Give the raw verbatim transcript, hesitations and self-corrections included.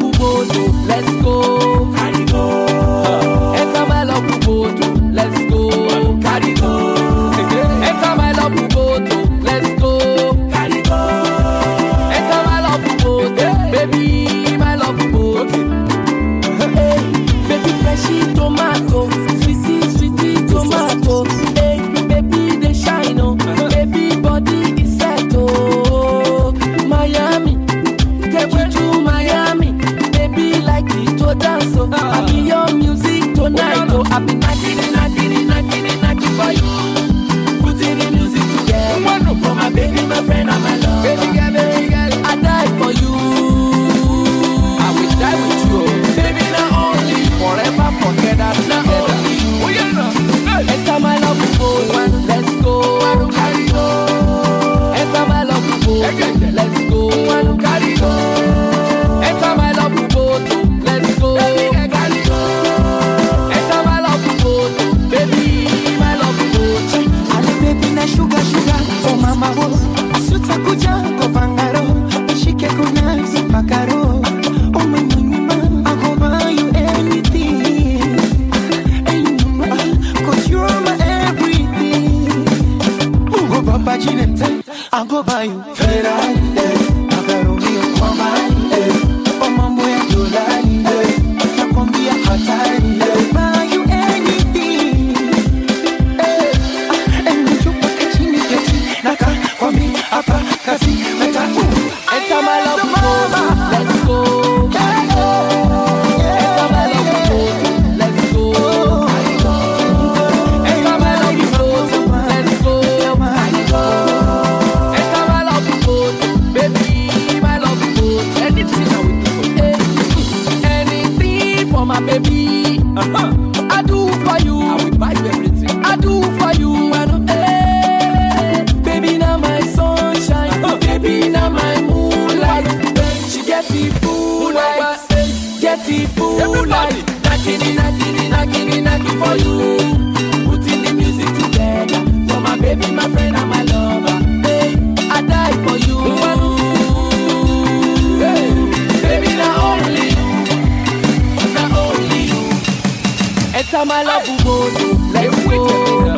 boat, let's go. Carry go. Uh, enter my love boat, let's go. Carry go. Enter my love boat, let's go. Carry go. Enter my love boat, baby, my love boat. Hey, baby, freshy tomato, sweetie, sweetie tomato. Hey, baby, they shine, oh, baby, body is set, oh. Miami, take you to Miami, baby, like it to dance, oh. I be your music tonight, oh. I be knocking, knocking, knocking, knocking for you. Putting the music together for my baby, my friend, and my love. Baby girl, baby girl, I die for you. I will die with you, baby, not only forever, forget that, not only you. Oh yeah, no. Enter my love boat, let's go. Carry go. Enter my love boat, let's go. Carry go. Enter my love boat, let's go. Carry go. Enter my love boat, baby, my love boat. Ale baby na sugar sugar, oh mama wo. Asuta kuja ko bangaro, ishike kuna pakaro. Oh my mama, I go buy you anything, anything, 'cause you're my everything. Ugo papa Ginette, I go buy you Ferrari, magaro mio kwa mali, oh mambo ya dolari, nakwambia hatari, buy you anything. Enter my love boat, let's go. Carry go. Enter my love boat, let's go. Carry go. Enter my love boat, let's go. Carry go. Enter my love boat, baby, my love boat. Anything I will do for anything for my baby. Uh-huh. I do for you. I will buy you everything. I do for you. I know, hey, baby, now my sunshine. Uh-huh. Baby, now my moonlight. She get the full light. Get the full light. Knocking, knocking, knocking, knocking for you. Putting the music together for my baby, my friend, and my lover. Hey, I die for you. Hey, baby, not only you, not only you. Enter my love boat, let's go.